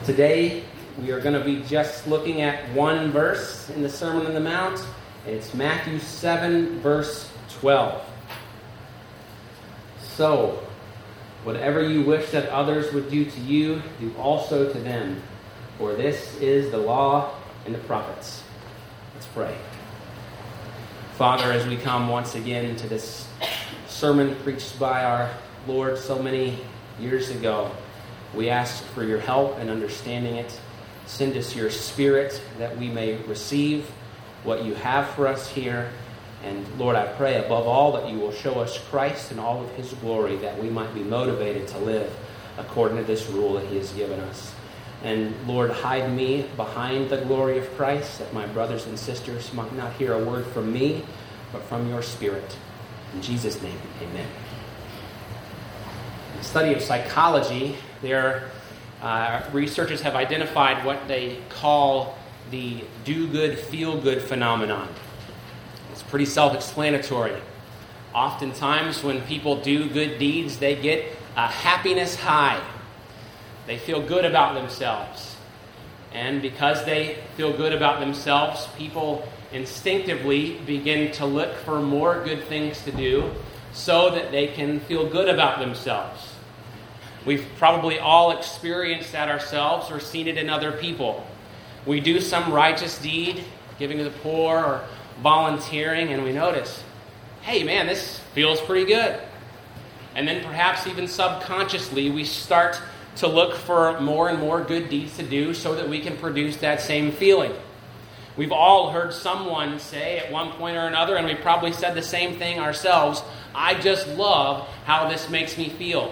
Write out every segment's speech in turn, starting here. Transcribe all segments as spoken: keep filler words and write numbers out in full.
Today, we are going to be just looking at one verse in the Sermon on the Mount. It's Matthew seven, verse twelve. So, whatever you wish that others would do to you, do also to them. For this is the law and the prophets. Let's pray. Father, as we come once again to this sermon preached by our Lord so many years ago, we ask for your help in understanding it. Send us your Spirit that we may receive what you have for us here. And Lord, I pray above all that you will show us Christ and all of his glory, that we might be motivated to live according to this rule that he has given us. And Lord, hide me behind the glory of Christ, that my brothers and sisters might not hear a word from me, but from your Spirit. In Jesus' name, amen. In the study of psychology, there uh, researchers have identified what they call the do-good, feel-good phenomenon. It's pretty self-explanatory. Oftentimes when people do good deeds, they get a happiness high. They feel good about themselves. And because they feel good about themselves, people instinctively begin to look for more good things to do so that they can feel good about themselves. We've probably all experienced that ourselves or seen it in other people. We do some righteous deed, giving to the poor or volunteering, and we notice, hey man, this feels pretty good. And then perhaps even subconsciously we start to look for more and more good deeds to do so that we can produce that same feeling. We've all heard someone say at one point or another, and we probably said the same thing ourselves, I just love how this makes me feel.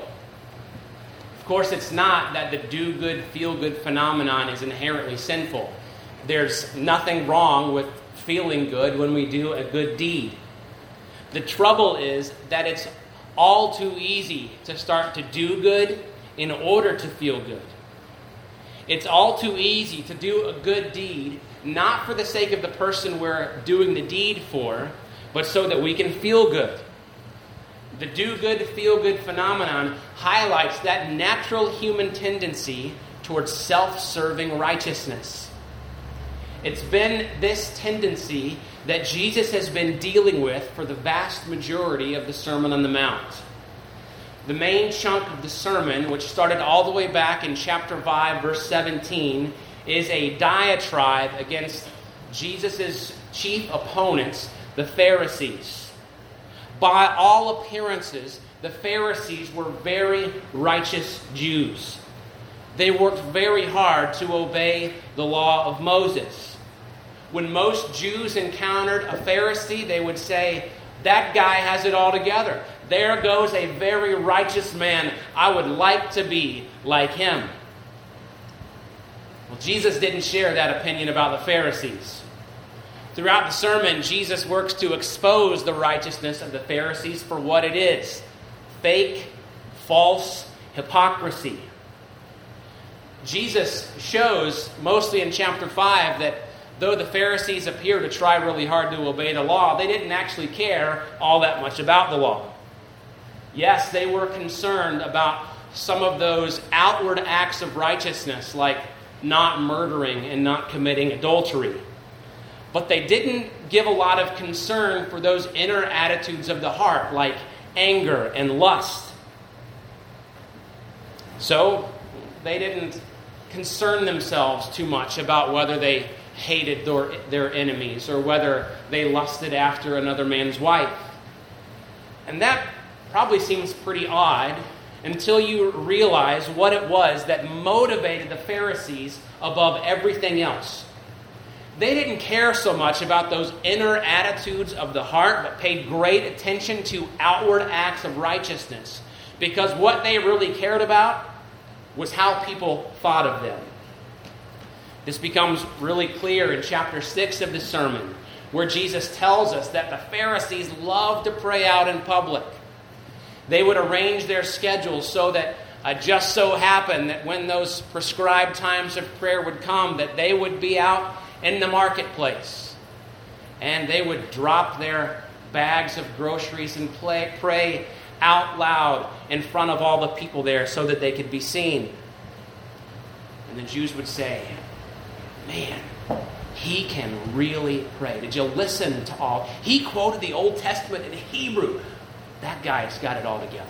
Of course, it's not that the do-good, feel-good phenomenon is inherently sinful. There's nothing wrong with feeling good when we do a good deed. The trouble is that it's all too easy to start to do good in order to feel good. It's all too easy to do a good deed, not for the sake of the person we're doing the deed for, but so that we can feel good. The do-good, feel-good phenomenon highlights that natural human tendency towards self-serving righteousness. It's been this tendency that Jesus has been dealing with for the vast majority of the Sermon on the Mount. The main chunk of the sermon, which started all the way back in chapter five, verse seventeen, is a diatribe against Jesus' chief opponents, the Pharisees. By all appearances, the Pharisees were very righteous Jews. They worked very hard to obey the law of Moses. When most Jews encountered a Pharisee, they would say, that guy has it all together. There goes a very righteous man. I would like to be like him. Well, Jesus didn't share that opinion about the Pharisees. Throughout the sermon, Jesus works to expose the righteousness of the Pharisees for what it is. Fake, false hypocrisy. Jesus shows, mostly in chapter five, that though the Pharisees appear to try really hard to obey the law, they didn't actually care all that much about the law. Yes, they were concerned about some of those outward acts of righteousness, like not murdering and not committing adultery. But they didn't give a lot of concern for those inner attitudes of the heart, like anger and lust. So they didn't concern themselves too much about whether they hated their, their enemies or whether they lusted after another man's wife. And that probably seems pretty odd until you realize what it was that motivated the Pharisees above everything else. They didn't care so much about those inner attitudes of the heart, but paid great attention to outward acts of righteousness. Because what they really cared about was how people thought of them. This becomes really clear in chapter six of the sermon, where Jesus tells us that the Pharisees loved to pray out in public. They would arrange their schedules so that uh, just so happened that when those prescribed times of prayer would come, that they would be out in the marketplace. And they would drop their bags of groceries and play, pray out loud in front of all the people there so that they could be seen. And the Jews would say, man, he can really pray. Did you listen to all? He quoted the Old Testament in Hebrew. That guy's got it all together.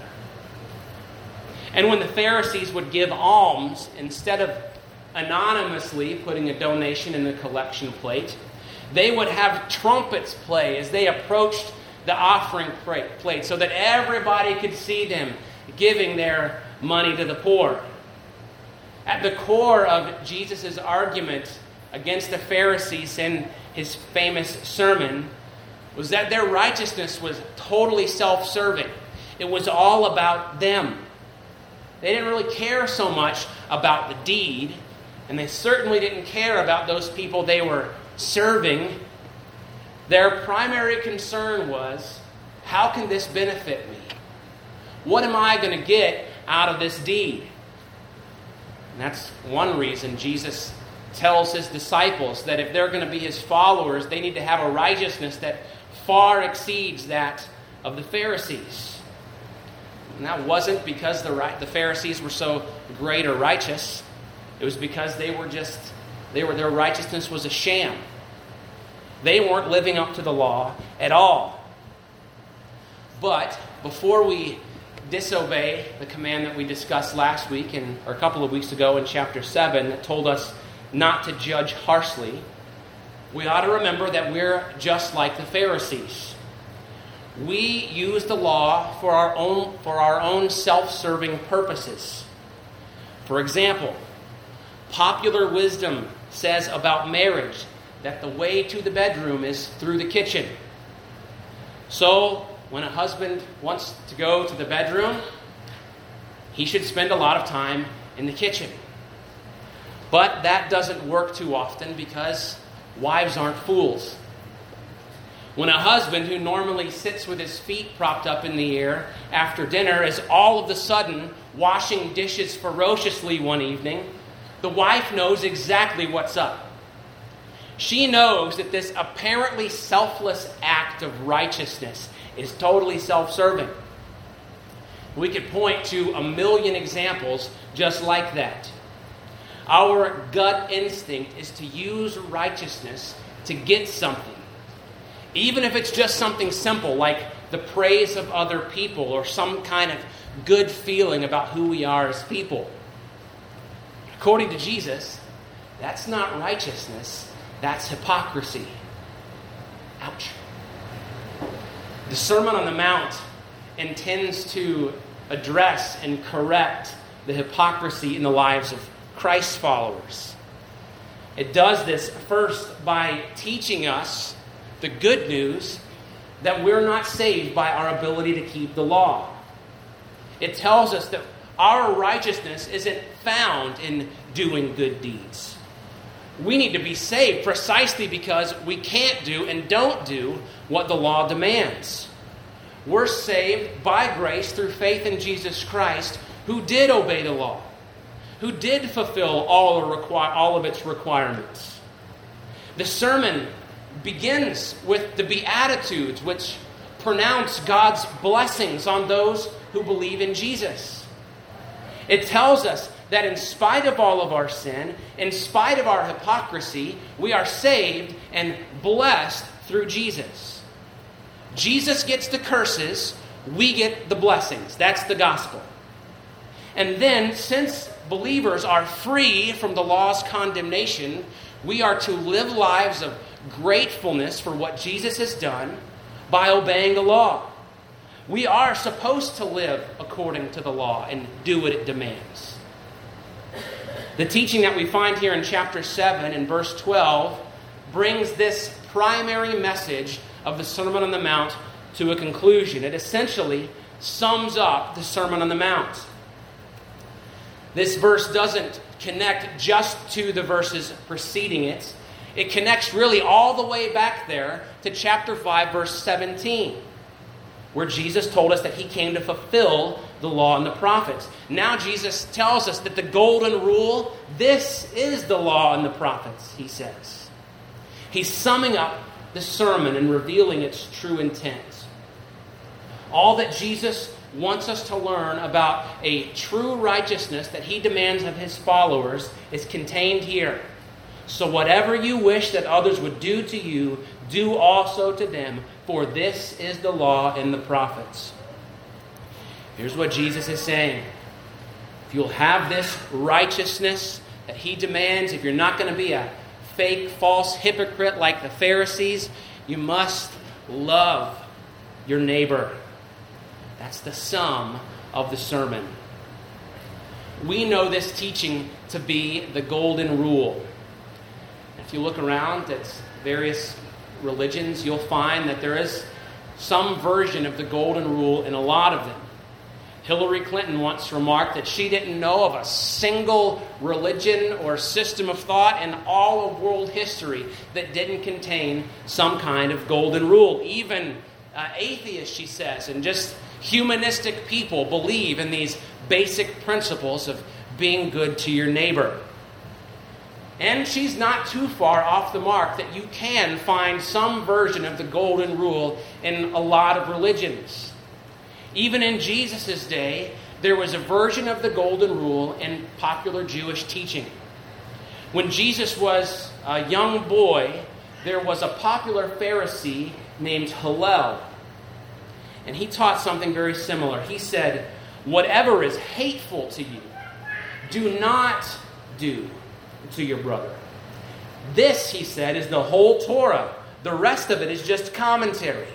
And when the Pharisees would give alms, instead of anonymously putting a donation in the collection plate, they would have trumpets play as they approached the offering plate so that everybody could see them giving their money to the poor. At the core of Jesus' argument against the Pharisees in his famous sermon was that their righteousness was totally self-serving. It was all about them. They didn't really care so much about the deed, and they certainly didn't care about those people they were serving. Their primary concern was, how can this benefit me? What am I going to get out of this deed? And that's one reason Jesus tells his disciples that if they're going to be his followers, they need to have a righteousness that far exceeds that of the Pharisees. And that wasn't because the the Pharisees were so great or righteous. It was because they were just, they were their righteousness was a sham. They weren't living up to the law at all. But before we disobey the command that we discussed last week and or a couple of weeks ago in chapter seven that told us not to judge harshly, we ought to remember that we're just like the Pharisees. We use the law for our own for our own self-serving purposes. For example, popular wisdom says about marriage that the way to the bedroom is through the kitchen. So, when a husband wants to go to the bedroom, he should spend a lot of time in the kitchen. But that doesn't work too often because wives aren't fools. When a husband who normally sits with his feet propped up in the air after dinner is all of a sudden washing dishes ferociously one evening, the wife knows exactly what's up. She knows that this apparently selfless act of righteousness is totally self-serving. We could point to a million examples just like that. Our gut instinct is to use righteousness to get something. Even if it's just something simple like the praise of other people or some kind of good feeling about who we are as people. According to Jesus, that's not righteousness, that's hypocrisy. Ouch. The Sermon on the Mount intends to address and correct the hypocrisy in the lives of Christ's followers. It does this first by teaching us the good news that we're not saved by our ability to keep the law. It tells us that our righteousness isn't found in doing good deeds. We need to be saved precisely because we can't do and don't do what the law demands. We're saved by grace through faith in Jesus Christ, who did obey the law, who did fulfill all, the require, all of its requirements. The sermon begins with the Beatitudes, which pronounce God's blessings on those who believe in Jesus. It tells us that in spite of all of our sin, in spite of our hypocrisy, we are saved and blessed through Jesus. Jesus gets the curses, we get the blessings. That's the gospel. And then, since believers are free from the law's condemnation, we are to live lives of gratefulness for what Jesus has done by obeying the law. We are supposed to live according to the law and do what it demands. The teaching that we find here in chapter seven and verse twelve brings this primary message of the Sermon on the Mount to a conclusion. It essentially sums up the Sermon on the Mount. This verse doesn't connect just to the verses preceding it. It connects really all the way back there to chapter five, verse seventeen, where Jesus told us that he came to fulfill the law and the prophets. Now Jesus tells us that the golden rule, this is the law and the prophets, he says. He's summing up the sermon and revealing its true intent. All that Jesus wants us to learn about a true righteousness that he demands of his followers is contained here. So whatever you wish that others would do to you, do also to them, for this is the law and the prophets. Here's what Jesus is saying. If you'll have this righteousness that he demands, if you're not going to be a fake, false hypocrite like the Pharisees, you must love your neighbor. That's the sum of the sermon. We know this teaching to be the golden rule. If you look around at various religions, you'll find that there is some version of the golden rule in a lot of them. Hillary Clinton once remarked that she didn't know of a single religion or system of thought in all of world history that didn't contain some kind of golden rule. Even uh, atheists, she says, and just humanistic people believe in these basic principles of being good to your neighbor. And she's not too far off the mark that you can find some version of the golden rule in a lot of religions. Even in Jesus' day, there was a version of the golden rule in popular Jewish teaching. When Jesus was a young boy, there was a popular Pharisee named Hillel. And he taught something very similar. He said, whatever is hateful to you, do not do to your brother. This, he said, is the whole Torah. The rest of it is just commentary.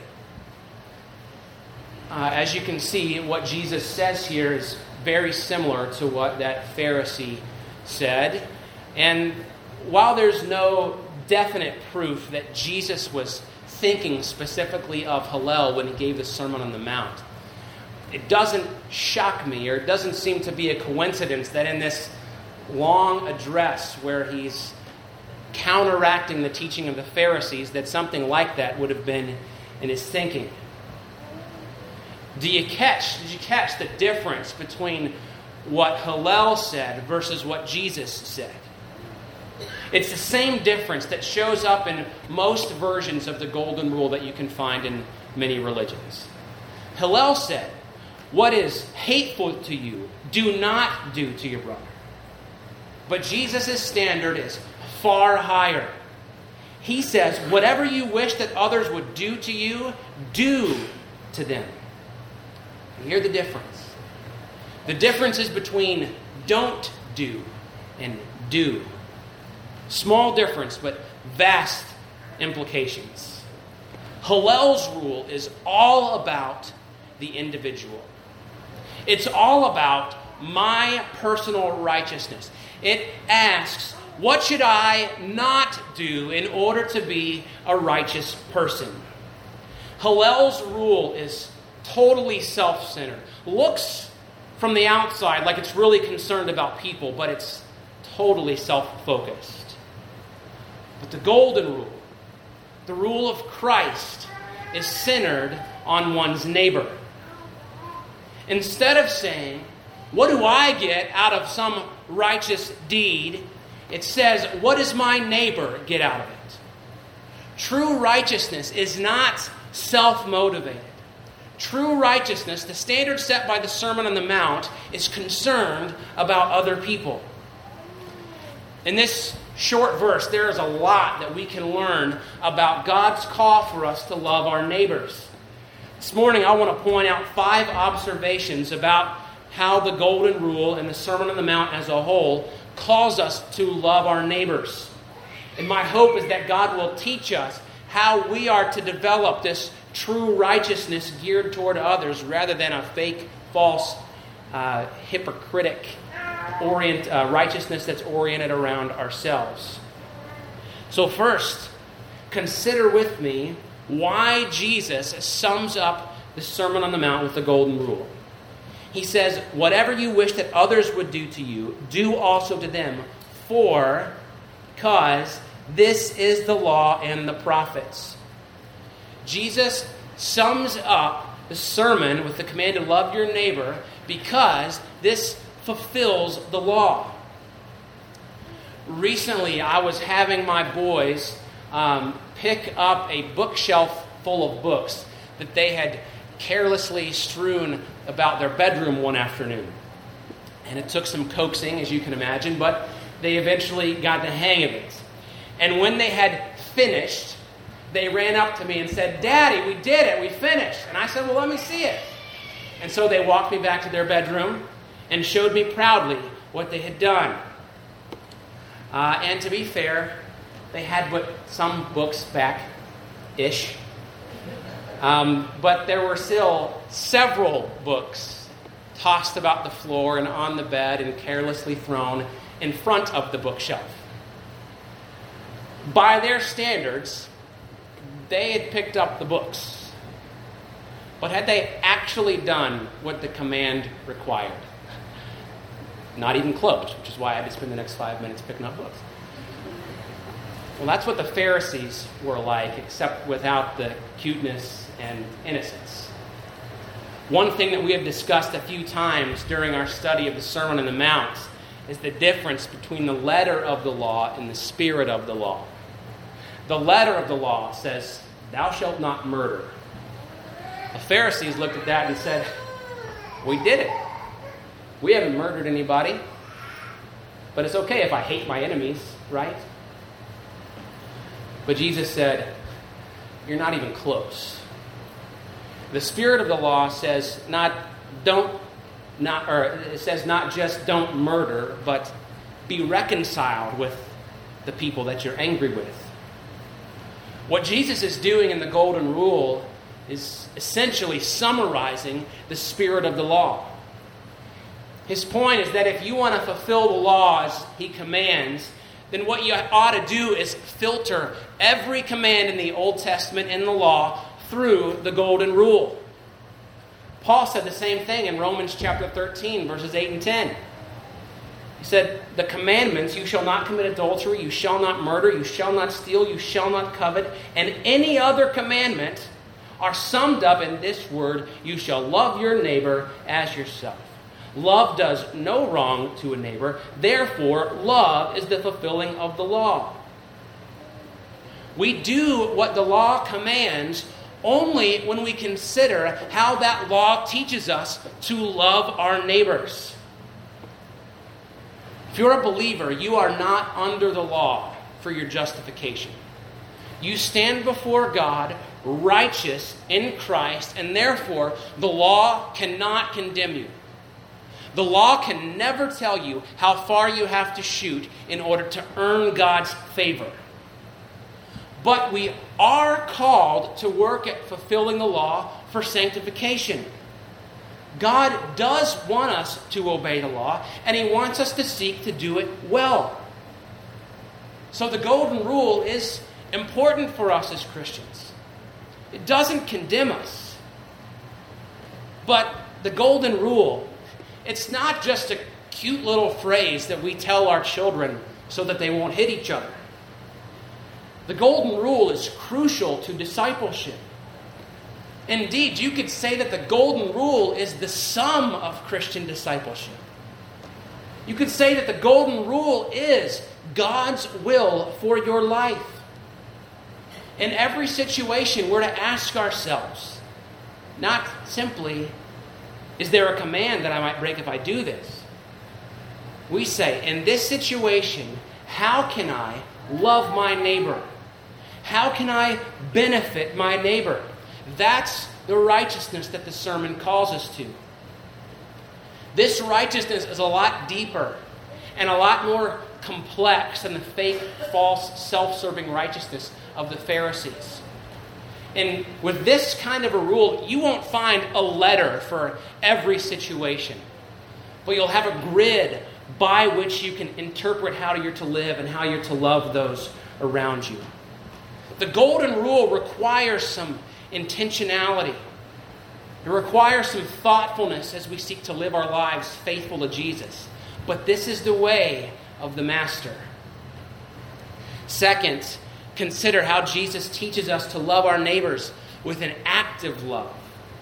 Uh, as you can see, what Jesus says here is very similar to what that Pharisee said. And while there's no definite proof that Jesus was thinking specifically of Hillel when he gave the Sermon on the Mount, it doesn't shock me, or it doesn't seem to be a coincidence that in this long address where he's counteracting the teaching of the Pharisees, that something like that would have been in his thinking. Do you catch, did you catch the difference between what Hillel said versus what Jesus said? It's the same difference that shows up in most versions of the golden rule that you can find in many religions. Hillel said, what is hateful to you, do not do to your brother. But Jesus' standard is far higher. He says, whatever you wish that others would do to you, do to them. You hear the difference? The difference is between don't do and do. Small difference, but vast implications. Hillel's rule is all about the individual. It's all about my personal righteousness. It asks, what should I not do in order to be a righteous person? Hillel's rule is totally self-centered. Looks from the outside like it's really concerned about people, but it's totally self-focused. But the golden rule, the rule of Christ, is centered on one's neighbor. Instead of saying, what do I get out of some righteous deed? It says, what does my neighbor get out of it? True righteousness is not self-motivated. True righteousness, the standard set by the Sermon on the Mount, is concerned about other people. In this short verse, there is a lot that we can learn about God's call for us to love our neighbors. This morning, I want to point out five observations about how the Golden Rule and the Sermon on the Mount as a whole calls us to love our neighbors. And my hope is that God will teach us how we are to develop this true righteousness geared toward others rather than a fake, false, uh, hypocritic orient, uh, righteousness that's oriented around ourselves. So first, consider with me why Jesus sums up the Sermon on the Mount with the Golden Rule. He says, whatever you wish that others would do to you, do also to them, for, because this is the law and the prophets. Jesus sums up the sermon with the command to love your neighbor because this fulfills the law. Recently, I was having my boys um, pick up a bookshelf full of books that they had carelessly strewn about their bedroom one afternoon. And it took some coaxing, as you can imagine, but they eventually got the hang of it. And when they had finished, they ran up to me and said, "Daddy, we did it, we finished." And I said, "Well, let me see it." And so they walked me back to their bedroom and showed me proudly what they had done. Uh, and to be fair, they had but some books back-ish. Um, but there were still several books tossed about the floor and on the bed and carelessly thrown in front of the bookshelf. By their standards, they had picked up the books. But had they actually done what the command required? Not even close, which is why I had to spend the next five minutes picking up books. Well, that's what the Pharisees were like, except without the cuteness and innocence. One thing that we have discussed a few times during our study of the Sermon on the Mount is the difference between the letter of the law and the spirit of the law. The letter of the law says, "Thou shalt not murder." The Pharisees looked at that and said, "We did it. We haven't murdered anybody. But it's okay if I hate my enemies, right?" But Jesus said, "You're not even close." The spirit of the law says not don't not or it says not just don't murder, but be reconciled with the people that you're angry with. What Jesus is doing in the Golden Rule is essentially summarizing the spirit of the law. His point is that if you want to fulfill the laws he commands, then what you ought to do is filter every command in the Old Testament and the law through the Golden Rule. Paul said the same thing in Romans chapter thirteen, verses eight and ten. He said, "The commandments, you shall not commit adultery, you shall not murder, you shall not steal, you shall not covet, and any other commandment are summed up in this word, you shall love your neighbor as yourself. Love does no wrong to a neighbor, therefore love is the fulfilling of the law." We do what the law commands only when we consider how that law teaches us to love our neighbors. If you're a believer, you are not under the law for your justification. You stand before God righteous in Christ, and therefore the law cannot condemn you. The law can never tell you how far you have to shoot in order to earn God's favor. But we are called to work at fulfilling the law for sanctification. God does want us to obey the law, and He wants us to seek to do it well. So the Golden Rule is important for us as Christians. It doesn't condemn us. But the Golden Rule, it's not just a cute little phrase that we tell our children so that they won't hit each other. The Golden Rule is crucial to discipleship. Indeed, you could say that the Golden Rule is the sum of Christian discipleship. You could say that the Golden Rule is God's will for your life. In every situation, we're to ask ourselves, not simply, is there a command that I might break if I do this? We say, in this situation, how can I love my neighbor? How can I benefit my neighbor? That's the righteousness that the sermon calls us to. This righteousness is a lot deeper and a lot more complex than the fake, false, self-serving righteousness of the Pharisees. And with this kind of a rule, you won't find a letter for every situation. But you'll have a grid by which you can interpret how you're to live and how you're to love those around you. The Golden Rule requires some intentionality. It requires some thoughtfulness as we seek to live our lives faithful to Jesus. But this is the way of the Master. Second, consider how Jesus teaches us to love our neighbors with an active love.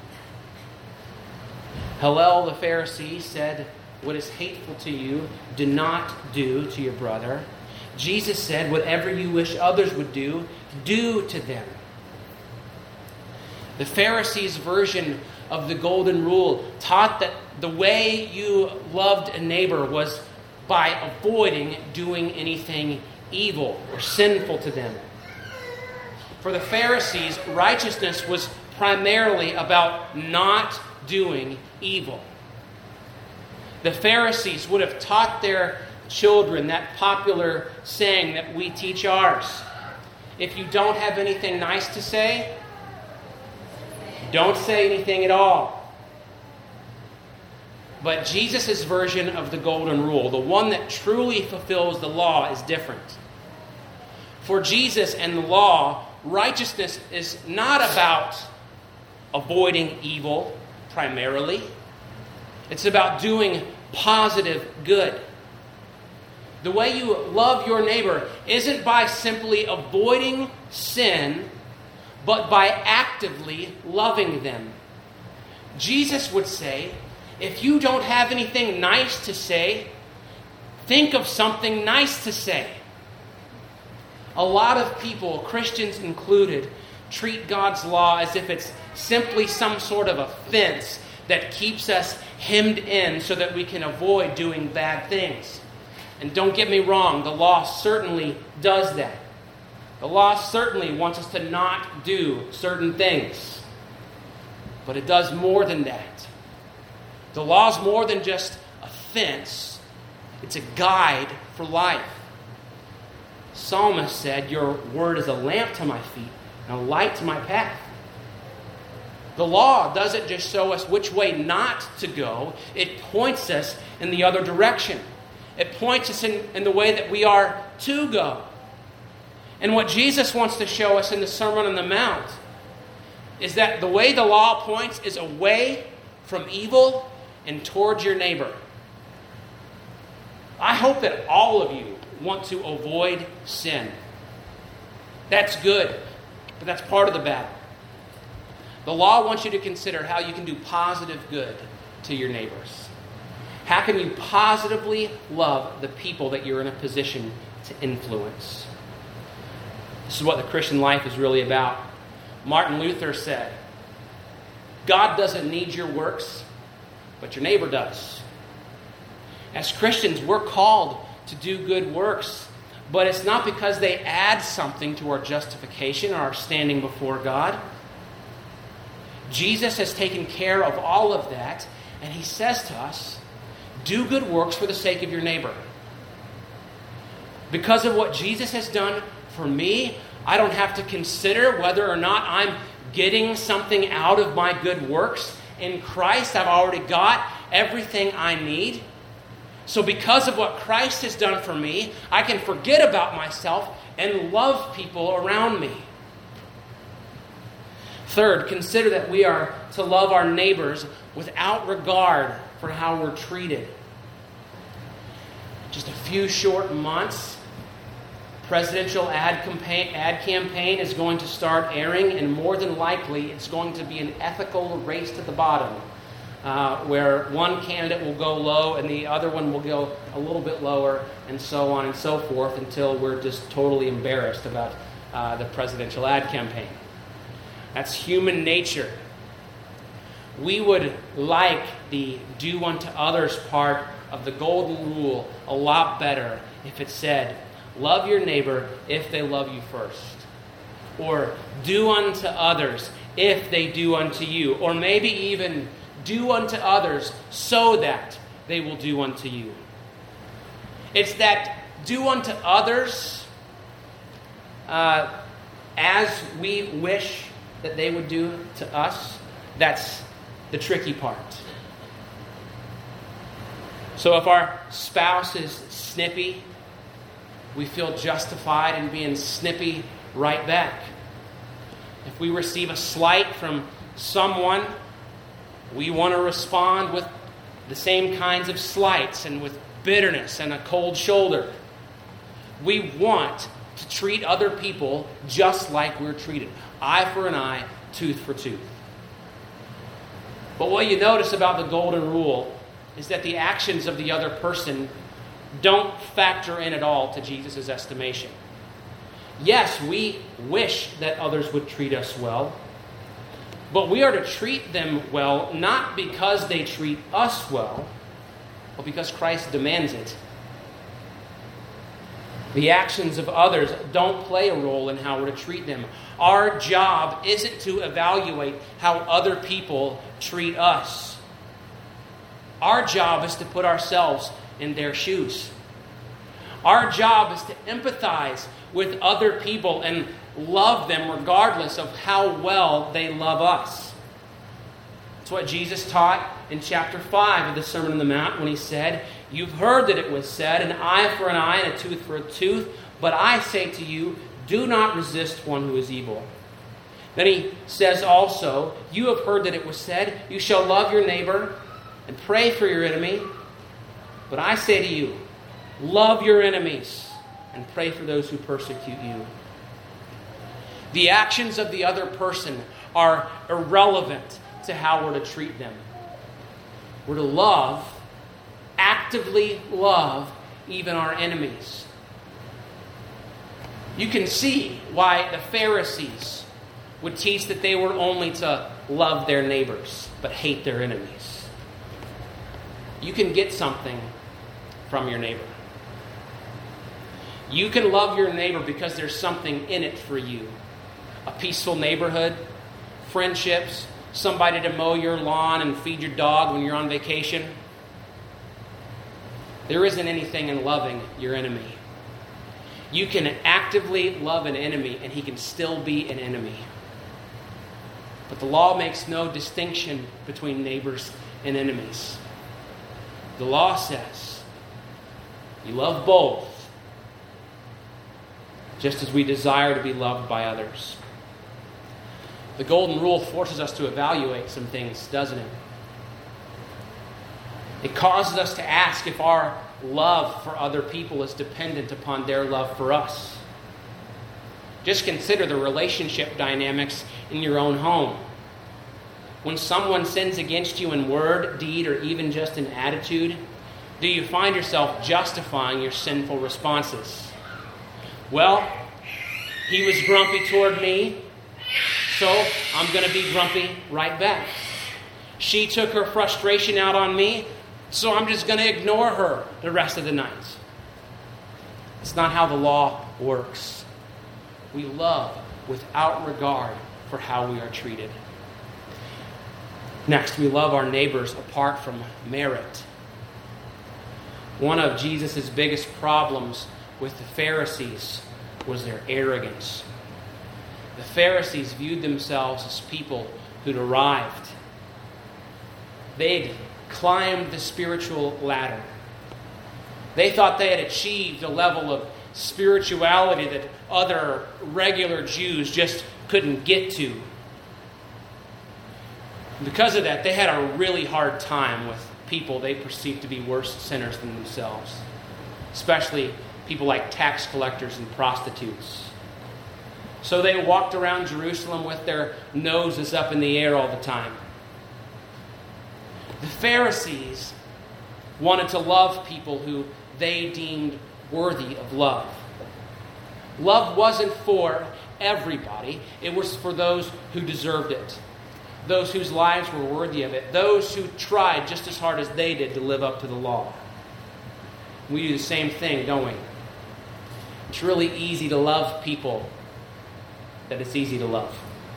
Hillel the Pharisee said, "What is hateful to you, do not do to your brother." Jesus said, "Whatever you wish others would do, do to them." The Pharisees' version of the Golden Rule taught that the way you loved a neighbor was by avoiding doing anything evil or sinful to them. For the Pharisees, righteousness was primarily about not doing evil. The Pharisees would have taught their children that popular saying that we teach ours. If you don't have anything nice to say, don't say anything at all. But Jesus' version of the Golden Rule, the one that truly fulfills the law, is different. For Jesus and the law, righteousness is not about avoiding evil primarily. It's about doing positive good. The way you love your neighbor isn't by simply avoiding sin, but by actively loving them. Jesus would say, if you don't have anything nice to say, think of something nice to say. A lot of people, Christians included, treat God's law as if it's simply some sort of a fence that keeps us hemmed in so that we can avoid doing bad things. And don't get me wrong, the law certainly does that. The law certainly wants us to not do certain things. But it does more than that. The law is more than just a fence. It's a guide for life. Psalmist said, your word is a lamp to my feet and a light to my path. The law doesn't just show us which way not to go. It points us in the other direction. It points us in, in the way that we are to go. And what Jesus wants to show us in the Sermon on the Mount is that the way the law points is away from evil and towards your neighbor. I hope that all of you want to avoid sin. That's good, but that's part of the battle. The law wants you to consider how you can do positive good to your neighbors. How can you positively love the people that you're in a position to influence? This is what the Christian life is really about. Martin Luther said, God doesn't need your works, but your neighbor does. As Christians, we're called to do good works, but it's not because they add something to our justification or our standing before God. Jesus has taken care of all of that, and he says to us, do good works for the sake of your neighbor. Because of what Jesus has done for me, I don't have to consider whether or not I'm getting something out of my good works. In Christ, I've already got everything I need. So because of what Christ has done for me, I can forget about myself and love people around me. Third, consider that we are to love our neighbors without regard for how we're treated. Just a few short months, presidential ad campaign, ad campaign is going to start airing, and more than likely it's going to be an ethical race to the bottom, uh, where one candidate will go low and the other one will go a little bit lower, and so on and so forth, until we're just totally embarrassed about uh, the presidential ad campaign. That's human nature. We would like the do unto others part of the Golden Rule a lot better if it said, love your neighbor if they love you first. Or do unto others if they do unto you. Or maybe even do unto others so that they will do unto you. It's that do unto others uh, as we wish that they would do to us. That's the tricky part. So if our spouse is snippy, we feel justified in being snippy right back. If we receive a slight from someone, we want to respond with the same kinds of slights and with bitterness and a cold shoulder. We want to treat other people just like we're treated. Eye for an eye, tooth for tooth. But what you notice about the Golden Rule is that the actions of the other person don't factor in at all to Jesus' estimation. Yes, we wish that others would treat us well, But we are to treat them well, not because they treat us well, but because Christ demands it. The actions of others don't play a role in how we're to treat them. Our job isn't to evaluate how other people treat us. Our job is to put ourselves in their shoes. Our job is to empathize with other people and love them regardless of how well they love us. That's what Jesus taught in chapter five of the Sermon on the Mount when he said, "You've heard that it was said, an eye for an eye and a tooth for a tooth, but I say to you, do not resist one who is evil." Then he says also, "You have heard that it was said, you shall love your neighbor and pray for your enemy. But I say to you, love your enemies and pray for those who persecute you." The actions of the other person are irrelevant to how we're to treat them. We're to love, actively love, even our enemies. You can see why the Pharisees would teach that they were only to love their neighbors, but hate their enemies. You can get something from your neighbor. You can love your neighbor because there's something in it for you. A peaceful neighborhood, friendships, somebody to mow your lawn and feed your dog when you're on vacation. There isn't anything in loving your enemy. You can actively love an enemy and he can still be an enemy. But the law makes no distinction between neighbors and enemies. The law says you love both, just as we desire to be loved by others. The golden rule forces us to evaluate some things, doesn't it? It causes us to ask if our love for other people is dependent upon their love for us. Just consider the relationship dynamics in your own home. When someone sins against you in word, deed, or even just in attitude, do you find yourself justifying your sinful responses? Well, he was grumpy toward me, so I'm going to be grumpy right back. She took her frustration out on me, so I'm just going to ignore her the rest of the night. It's not how the law works. We love without regard for how we are treated. Next, we love our neighbors apart from merit. One of Jesus' biggest problems with the Pharisees was their arrogance. The Pharisees viewed themselves as people who'd arrived. They'd climbed the spiritual ladder. They thought they had achieved a level of spirituality that other regular Jews just couldn't get to. Because of that, they had a really hard time with people they perceived to be worse sinners than themselves, especially people like tax collectors and prostitutes. So they walked around Jerusalem with their noses up in the air all the time. The Pharisees wanted to love people who they deemed worthy of love. Love wasn't for everybody. It was for those who deserved it. Those whose lives were worthy of it. Those who tried just as hard as they did to live up to the law. We do the same thing, don't we? It's really easy to love people that it's easy to love.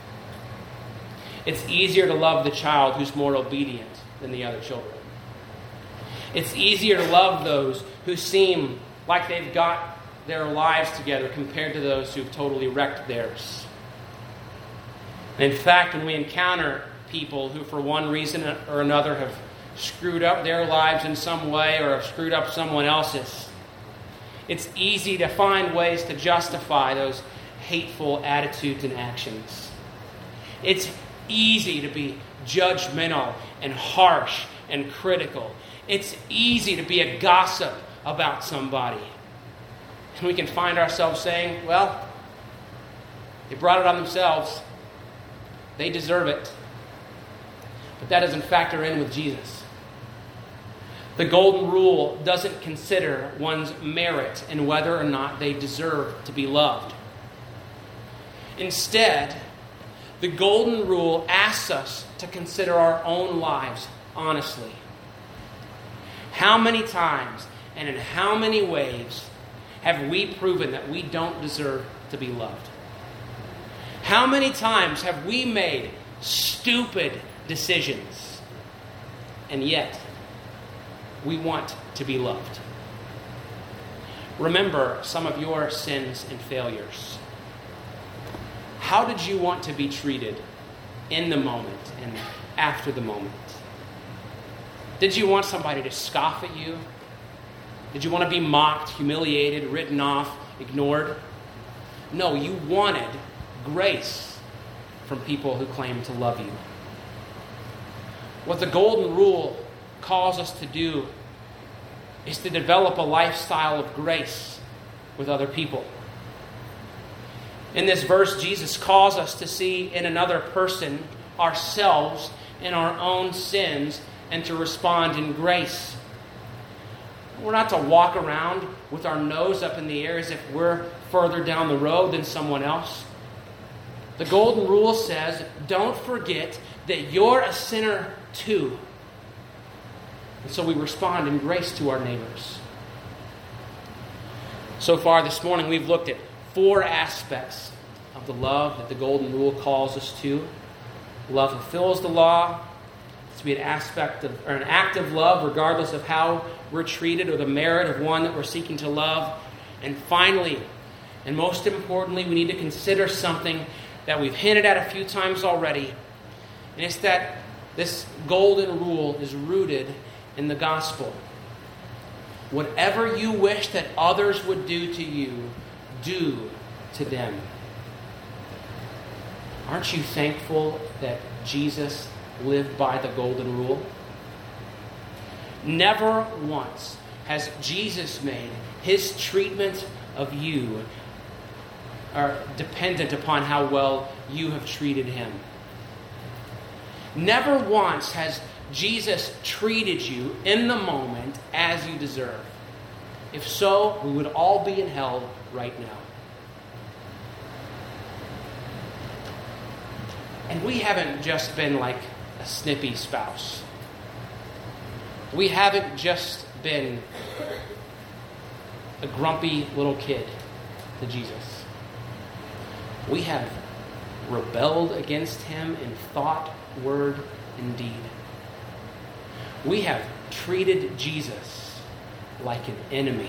It's easier to love the child who's more obedient than the other children. It's easier to love those who seem like they've got their lives together compared to those who've totally wrecked theirs. In fact, when we encounter people who for one reason or another have screwed up their lives in some way or have screwed up someone else's, it's easy to find ways to justify those hateful attitudes and actions. It's easy to be judgmental and harsh and critical. It's easy to be a gossip about somebody. And we can find ourselves saying, well, they brought it on themselves. They deserve it. But that doesn't factor in with Jesus. The golden rule doesn't consider one's merit and whether or not they deserve to be loved. Instead, The golden rule asks us to consider our own lives honestly. How many times and in how many ways have we proven that we don't deserve to be loved? How many times have we made stupid decisions, and yet we want to be loved? Remember some of your sins and failures. How did you want to be treated in the moment and after the moment? Did you want somebody to scoff at you? Did you want to be mocked, humiliated, written off, ignored? No, you wanted grace from people who claim to love you. What the golden rule calls us to do is to develop a lifestyle of grace with other people. In this verse, Jesus calls us to see in another person ourselves and our own sins and to respond in grace. We're not to walk around with our nose up in the air as if we're further down the road than someone else. The golden rule says, don't forget that you're a sinner too. And so we respond in grace to our neighbors. So far this morning, we've looked at four aspects of the love that the golden rule calls us to. Love fulfills the law. It's to be an aspect of, or an act of love, regardless of how we're treated or the merit of one that we're seeking to love. And finally, and most importantly, we need to consider something that we've hinted at a few times already. And it's that this golden rule is rooted in the gospel. Whatever you wish that others would do to you, do to them. Aren't you thankful that Jesus lived by the golden rule? Never once has Jesus made his treatment of you are dependent upon how well you have treated him. Never once has Jesus treated you in the moment as you deserve. If so, we would all be in hell right now. And we haven't just been like a snippy spouse. We haven't just been a grumpy little kid to Jesus. We have rebelled against him in thought, word, and deed. We have treated Jesus like an enemy.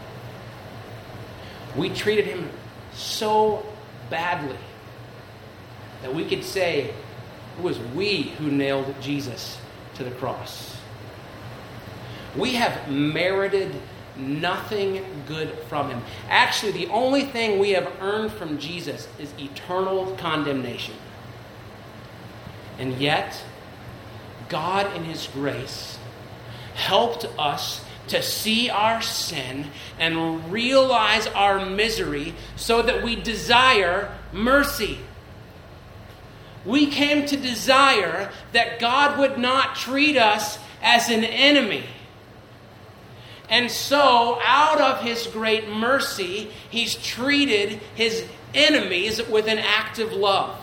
We treated him so badly that we could say it was we who nailed Jesus to the cross. We have merited nothing good from him. Actually, the only thing we have earned from Jesus is eternal condemnation. And yet, God in his grace helped us to see our sin and realize our misery so that we desire mercy. We came to desire that God would not treat us as an enemy. And so, out of his great mercy, he's treated his enemies with an act of love.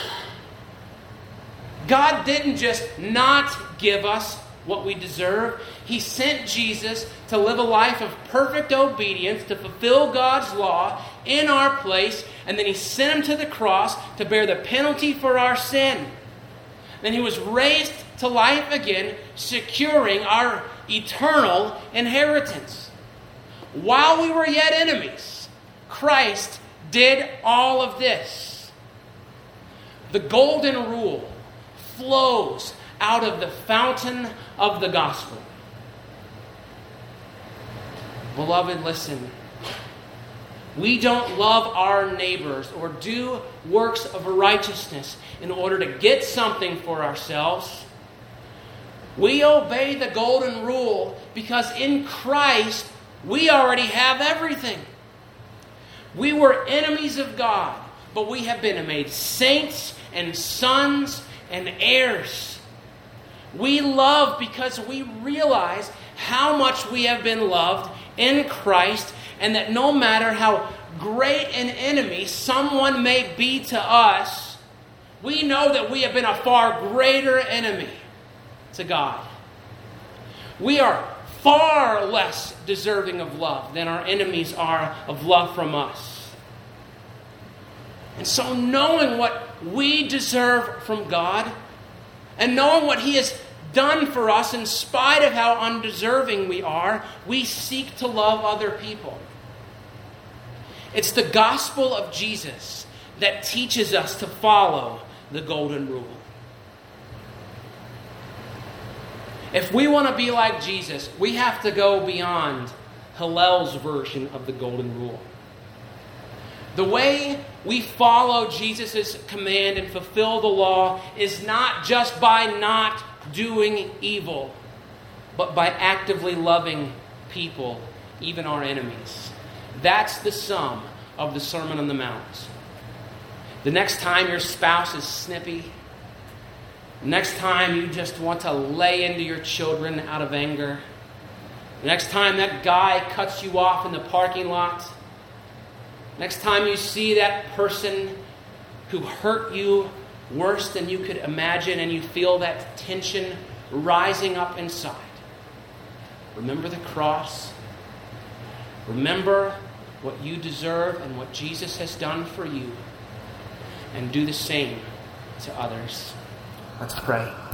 God didn't just not give us what we deserve. He sent Jesus to live a life of perfect obedience, to fulfill God's law in our place, and then he sent him to the cross to bear the penalty for our sin. Then he was raised to life again, securing our eternal inheritance. While we were yet enemies, Christ did all of this. The golden rule flows out of the fountain of the gospel. Beloved, listen. We don't love our neighbors or do works of righteousness in order to get something for ourselves. We obey the golden rule because in Christ we already have everything. We were enemies of God, but we have been made saints and sons and heirs. We love because we realize how much we have been loved in Christ, and that no matter how great an enemy someone may be to us, we know that we have been a far greater enemy to God. We are far less deserving of love than our enemies are of love from us. And so knowing what we deserve from God, and knowing what He has done for us in spite of how undeserving we are, we seek to love other people. It's the gospel of Jesus that teaches us to follow the golden rule. If we want to be like Jesus, we have to go beyond Hillel's version of the golden rule. The way we follow Jesus' command and fulfill the law is not just by not doing evil, but by actively loving people, even our enemies. That's the sum of the Sermon on the Mount. The next time your spouse is snippy, the next time you just want to lay into your children out of anger, the next time that guy cuts you off in the parking lot, next time you see that person who hurt you worse than you could imagine and you feel that tension rising up inside, remember the cross. Remember what you deserve and what Jesus has done for you, and do the same to others. Let's pray.